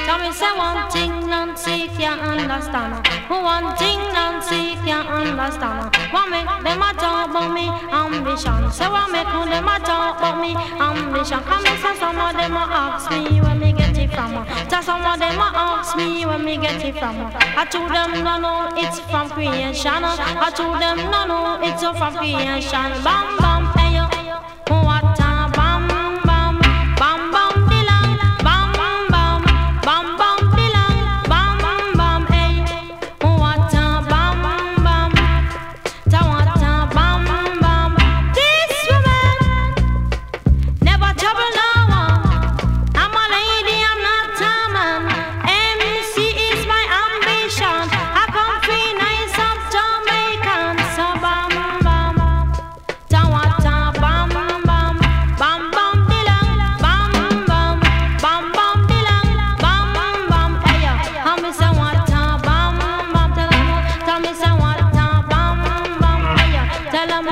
Tell me say one thing Nancy can't understand. One thing Nancy can't understand. What make them a talk about me ambition? Say what make them a talk about me ambition? Come and say some of them a ask me where me get it from. Tell some of them a ask me where me get it from. I told them no no it's from creation. I told them no no it's from creation. Bam bam hey yo, what a bam bam bam bam dilang bam bam bam bam dilang bam bam hey, what a bam bam ta what a bam bam. This woman never trouble no one. I'm a lady, I'm not a man. MC is my ambition. I come free nice of Jamaican. So bam bam ta what a bam bam bam bam dilang bam bam bam bam dilang bam bam hey yo. Tell me say what a bam bam. Tell me say what a bam bam hey yo. Tell 'em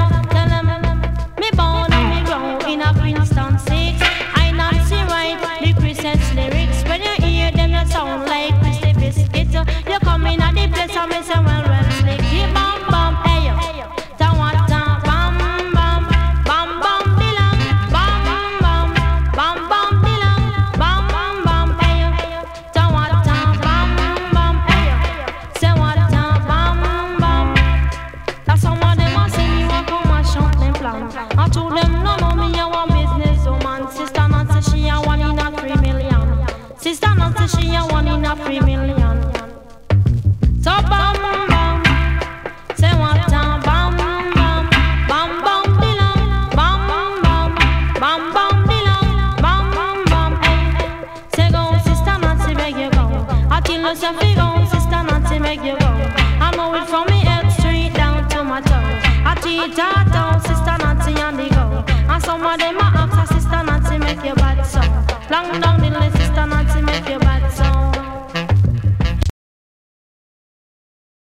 me born and me grow in a Princeton 6. I not see right the Christmas lyrics. When you hear them you sound like Christy Biscuit. You come in at the place and me say well slick. Bam bam hey yo. Tell what a bam bam bam bam dilang bam bam bam bam dilang bam bam hey yo. Tell what a bam bam hey yo. Say what a bam bam. That's some of them a say me want come and shut them plan. I told them no no me a one business woman. Sister Nancy she a 1 in a 3 million. Sister Nancy she a 1 in a 3 million. So bam bam, say what a bam bam bam bam dilang bam bam bam bam dilang bam bam hey. Say go Sister Nancy make you go. I tell you say fi go Sister Nancy make you go. I know it from me head straight down to my toe. I teach her down Sister